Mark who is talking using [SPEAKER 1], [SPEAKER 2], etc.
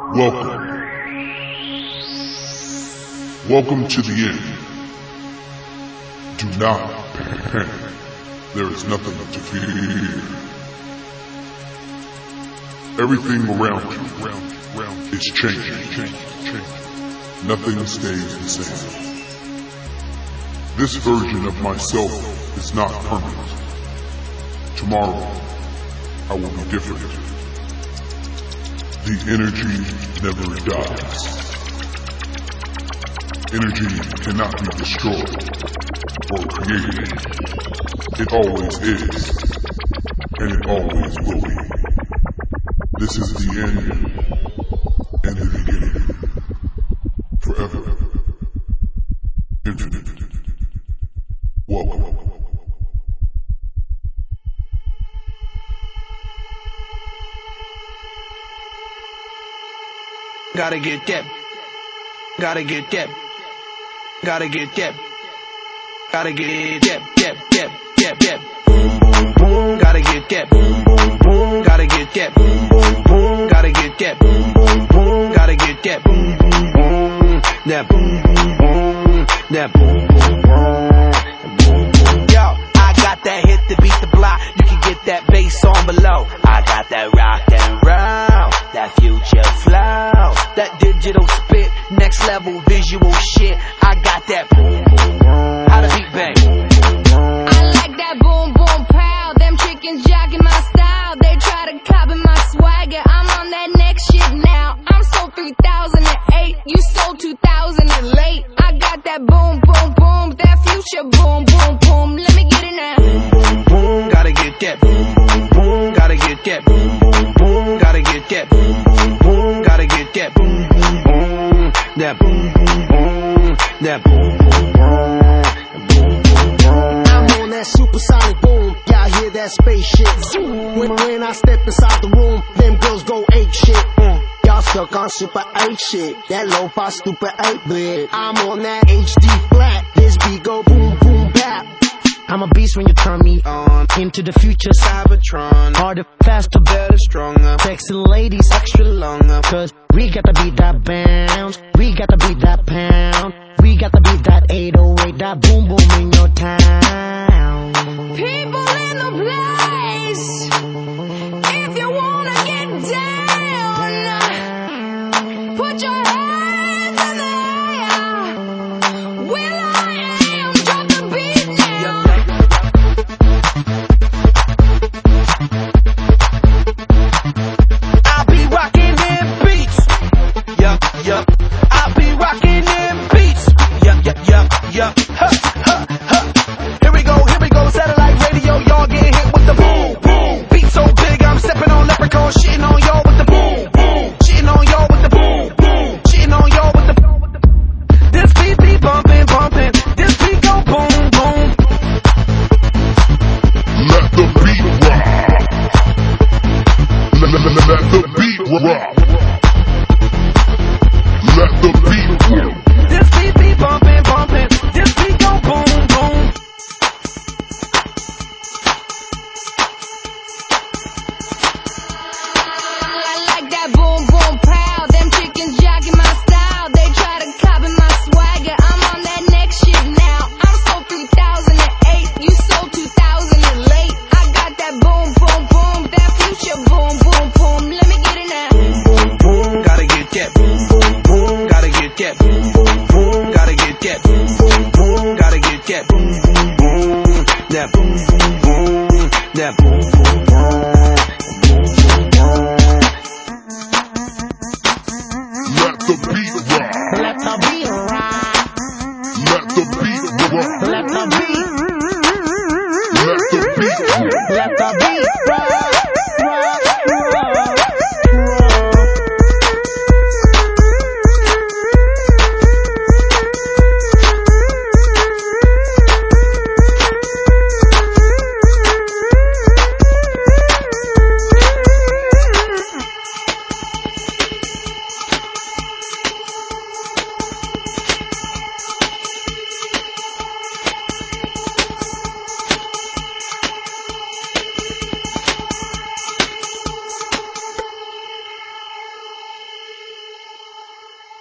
[SPEAKER 1] Welcome. Welcome to the end. Do not panic. There is nothing to fear. Everything around you is changing. Nothing stays the same. This version of myself is not permanent. Tomorrow, I will be different. The energy never dies. Energy cannot be destroyed or created. It always is, and it always will be. This is the end and the beginning. Forever. Infinite. Welcome.
[SPEAKER 2] Gotta get that. Gotta get that. Gotta get that. Gotta get that. Boom, boom, boom. Gotta get that. Boom, boom, boom. Gotta get that. Boom, boom, boom. Gotta get that. Boom, boom, boom. Gotta get that. Boom, boom, boom. That boom, boom, boom. That boom, boom, boom. Yo, I got that hit to beat the block. You can get that bass on below. I got that rock and roll, that future flow, that digital spit, next level visual shit. I got that boom, boom, boom. How the beat bang?
[SPEAKER 3] I like that boom, boom, pow. Them chickens jacking my style. They try to copy my swagger. I'm on that next shit now. I'm sold 3008. You sold 2000 and late. I got that boom, boom, boom. That future boom, boom, boom. Let me get it now.
[SPEAKER 2] Boom, boom, boom. Gotta get that. Boom, boom, boom. Gotta get that. Boom, boom, boom. Gotta get that. Boom, boom, boom. Gotta get that. Boom, boom, boom. That boom, boom, boom. That boom, boom, boom.
[SPEAKER 4] I'm on that supersonic boom. Y'all hear that spaceship zoom. When I step inside the room, them girls go ape shit. Y'all stuck on super 8 shit. That lo-fi stupid 8-bit. I'm on that HD flat. This beat go boom, boom, bap. I'm a beast when you turn me on. Into the future, Cybertron. Harder, faster, better, stronger. Sexy ladies, extra longer. Cause we got to beat that bounce. We got to beat that pound. We got to beat that 808. That boom, boom in your town.
[SPEAKER 3] People in the place. If you wanna get down, put your hands in the air. Will I am, drop the beat now.
[SPEAKER 2] I'll be rocking them beats. Yup. I'll be rocking them beats. Yup. Here we go. Satellite radio, y'all getting hit with the boom, boom. Beat so big, I'm stepping on leprechaun, shitting on y'all with the boom, boom. Shitting on y'all with the boom, boom. Shitting on y'all with the. This beat be bumping. This beat go boom, boom.
[SPEAKER 1] Let the beat rock. Let the beat rock. Let the beat rock.
[SPEAKER 2] This beat be bumping. This beat go boom, boom.
[SPEAKER 3] I like that boom, boom, pow. Them chickens jacking my style. They try to copy my swagger. I'm on that next shit now. I'm sold 3008. You sold 2000 and late. I got that boom, boom, boom. That future boom, boom, boom. Let me get it now.
[SPEAKER 2] Boom, boom, boom. Gotta get that. Boom, boom, boom. Gotta get that. Boom, boom, boom. Gotta get that. Boom, boom, boom. Gotta get that. Boom, boom, boom. That boom, boom, boom. That boom, boom, boom.
[SPEAKER 1] Let the beat